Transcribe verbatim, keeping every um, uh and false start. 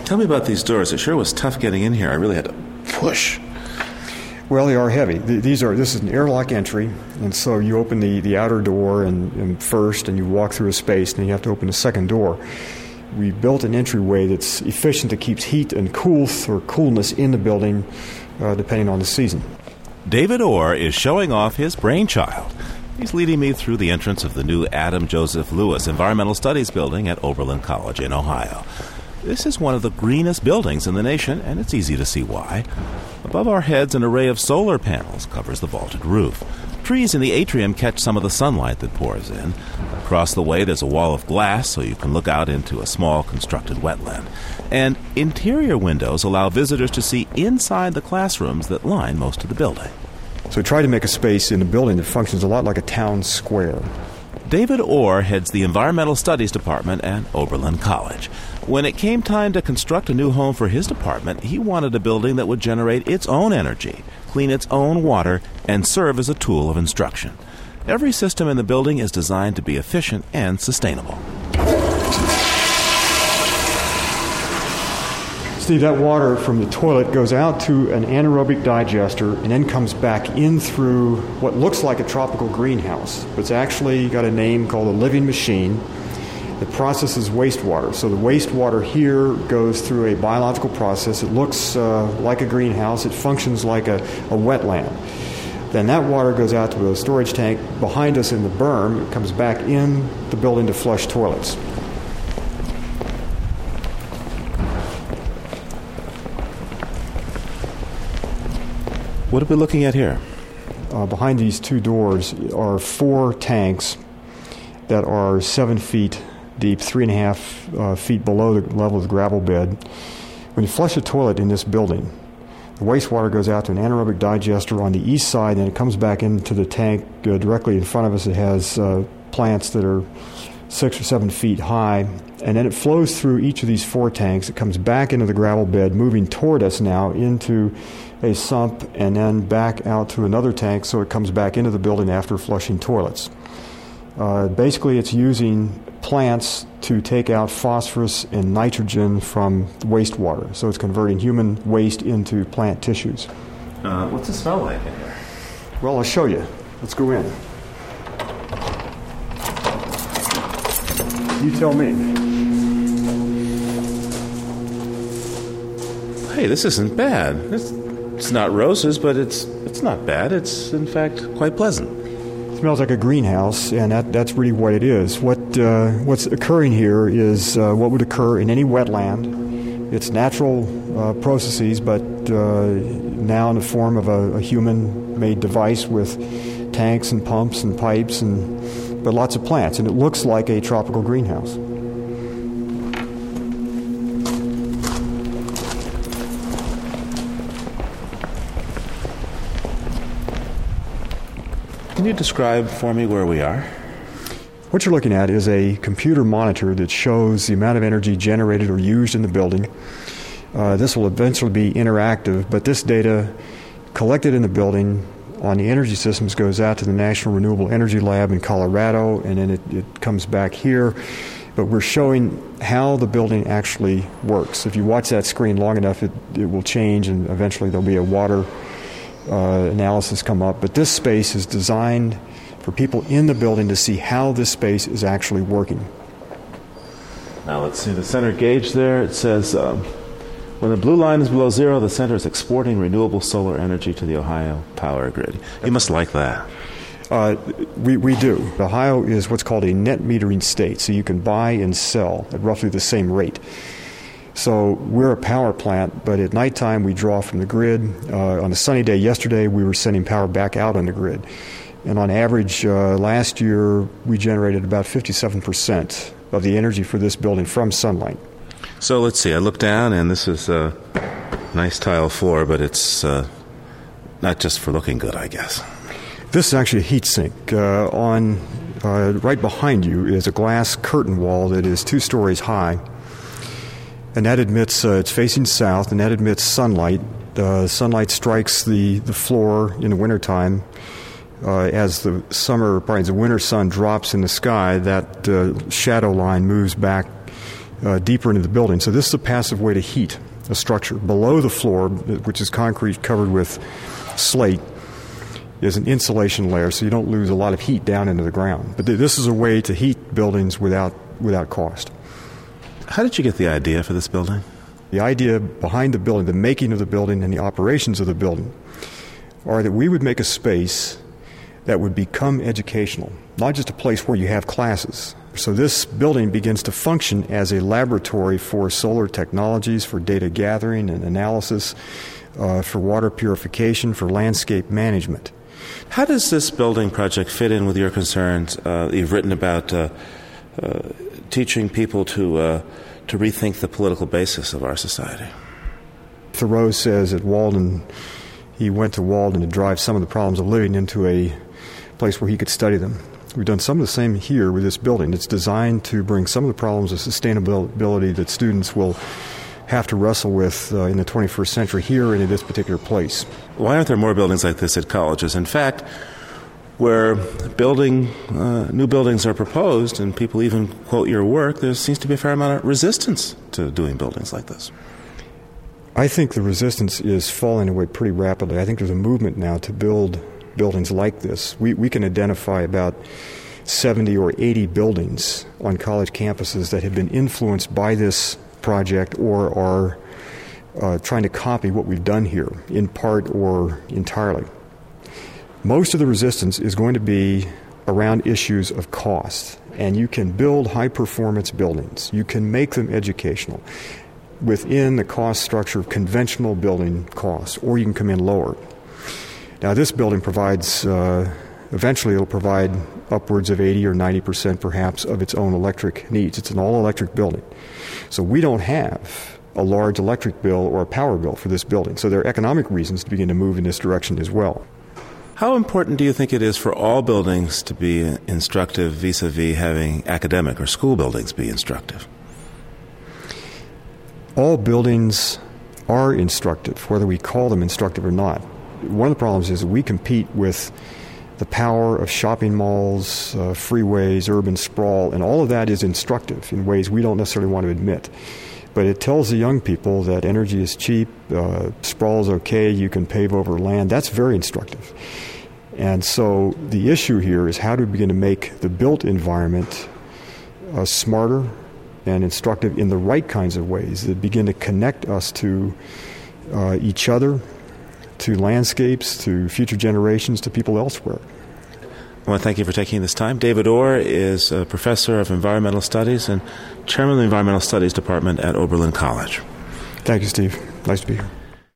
Tell me about these doors. It sure was tough getting in here. I really had to push. Well, they are heavy. These are. This is an airlock entry, and so you open the, the outer door and, and first, and you walk through a space, and then you have to open a second door. We built an entryway that's efficient, that keeps heat and coolth or coolness in the building, uh, depending on the season. David Orr is showing off his brainchild. He's leading me through the entrance of the new Adam Joseph Lewis Environmental Studies building at Oberlin College in Ohio. This is one of the greenest buildings in the nation, and it's easy to see why. Above our heads, an array of solar panels covers the vaulted roof. Trees in the atrium catch some of the sunlight that pours in. Across the way, there's a wall of glass so you can look out into a small constructed wetland. And interior windows allow visitors to see inside the classrooms that line most of the building. So we try to make a space in the building that functions a lot like a town square. David Orr heads the Environmental Studies Department at Oberlin College. When it came time to construct a new home for his department, he wanted a building that would generate its own energy, clean its own water, and serve as a tool of instruction. Every system in the building is designed to be efficient and sustainable. Steve, that water from the toilet goes out to an anaerobic digester and then comes back in through what looks like a tropical greenhouse, but it's actually got a name called a living machine that processes wastewater. So the wastewater here goes through a biological process. It looks uh, like a greenhouse. It functions like a, a wetland. Then that water goes out to a storage tank behind us in the berm. It comes back in the building to flush toilets. What are we looking at here? Uh, behind these two doors are four tanks that are seven feet deep, three and a half uh, feet below the level of the gravel bed. When you flush a toilet in this building, the wastewater goes out to an anaerobic digester on the east side, and it comes back into the tank uh, directly in front of us. It has uh, plants that are six or seven feet high, and then it flows through each of these four tanks. It comes back into the gravel bed, moving toward us now into a sump, and then back out to another tank, so it comes back into the building after flushing toilets. Uh, basically, it's using plants to take out phosphorus and nitrogen from wastewater. So it's converting human waste into plant tissues. Uh, what's it smell like in here? Well, I'll show you. Let's go in. You tell me. Hey, this isn't bad. It's, it's not roses, but it's it's not bad. It's, in fact, quite pleasant. It smells like a greenhouse, and that, that's really what it is. What uh, what's occurring here is uh, what would occur in any wetland. It's natural uh, processes, but uh, now in the form of a, a human-made device with tanks and pumps and pipes, and but lots of plants, and it looks like a tropical greenhouse. Can you describe for me where we are? What you're looking at is a computer monitor that shows the amount of energy generated or used in the building. Uh, this will eventually be interactive, but this data collected in the building on the energy systems goes out to the National Renewable Energy Lab in Colorado, and then it, it comes back here. But we're showing how the building actually works. If you watch that screen long enough, it, it will change, and eventually there'll be a water uh, analysis come up. But this space is designed for people in the building to see how this space is actually working. Now let's see the center gauge there. It says um, when the blue line is below zero, the center is exporting renewable solar energy to the Ohio power grid. You must like that. Uh, we, we do. Ohio is what's called a net metering state, so you can buy and sell at roughly the same rate. So we're a power plant, but at nighttime we draw from the grid. Uh, on a sunny day yesterday, we were sending power back out on the grid. And on average, uh, last year, we generated about fifty-seven percent of the energy for this building from sunlight. So let's see. I look down, and this is a nice tile floor, but it's uh, not just for looking good, I guess. This is actually a heat sink. Uh, on uh, right behind you is a glass curtain wall that is two stories high, and that admits uh, it's facing south, and that admits sunlight. Uh, sunlight strikes the, the floor in the wintertime. Uh, as the summer, probably as the winter sun drops in the sky, that uh, shadow line moves back uh, deeper into the building. So this is a passive way to heat a structure. Below the floor, which is concrete covered with slate, is an insulation layer, so you don't lose a lot of heat down into the ground. But th- this is a way to heat buildings without without cost. How did you get the idea for this building? The idea behind the building, the making of the building, and the operations of the building are that we would make a space that would become educational, not just a place where you have classes. So this building begins to function as a laboratory for solar technologies, for data gathering and analysis, uh, for water purification, for landscape management. How does this building project fit in with your concerns? Uh, you've written about uh, uh, teaching people to uh, to rethink the political basis of our society. Thoreau says at Walden, he went to Walden to drive some of the problems of living into a place where he could study them. We've done some of the same here with this building. It's designed to bring some of the problems of sustainability that students will have to wrestle with uh, in the twenty-first century here and in this particular place. Why aren't there more buildings like this at colleges? In fact, where building uh, new buildings are proposed and people even quote your work, there seems to be a fair amount of resistance to doing buildings like this. I think the resistance is falling away pretty rapidly. I think there's a movement now to build buildings like this. We, we can identify about seventy or eighty buildings on college campuses that have been influenced by this project or are uh, trying to copy what we've done here, in part or entirely. Most of the resistance is going to be around issues of cost, and you can build high-performance buildings. You can make them educational within the cost structure of conventional building costs, or you can come in lower. Now, this building provides, uh, eventually it'll provide upwards of eighty or ninety percent perhaps of its own electric needs. It's an all-electric building. So we don't have a large electric bill or a power bill for this building. So there are economic reasons to begin to move in this direction as well. How important do you think it is for all buildings to be instructive vis-a-vis having academic or school buildings be instructive? All buildings are instructive, whether we call them instructive or not. One of the problems is that we compete with the power of shopping malls, uh, freeways, urban sprawl, and all of that is instructive in ways we don't necessarily want to admit. But it tells the young people that energy is cheap, uh, sprawl is okay, you can pave over land. That's very instructive. And so the issue here is how do we begin to make the built environment uh, smarter and instructive in the right kinds of ways that begin to connect us to uh, each other, to landscapes, to future generations, to people elsewhere. I want to thank you for taking this time. David Orr is a professor of environmental studies and chairman of the Environmental Studies Department at Oberlin College. Thank you, Steve. Nice to be here.